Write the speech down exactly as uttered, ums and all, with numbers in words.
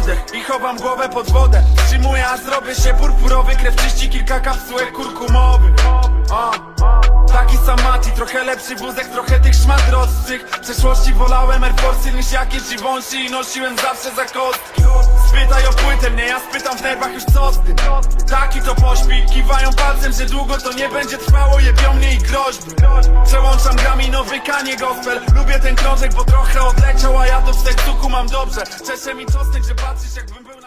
oddech i chowam głowę pod wodę. Wstrzymuję, a zrobię się purpurowy. Krew czyści kilka kapsułek kurkumowych. uh. Taki sam Mati, trochę lepszy wózek, trochę tych szmat rostrych. W przeszłości wolałem Air Force'y niż jakieś Givenchy i nosiłem zawsze za kostki. Spytaj o płytę mnie, ja spytam w nerwach już co z tym. Taki to pośpi, kiwają palcem, że długo to nie będzie trwało. Jebią mnie i groźby. Przełączam grami nowy kanie gospel. Lubię ten krążek, bo trochę odleciał, a ja to w sercu mam dobrze. Czesze mi czosnek, że patrzysz jakbym był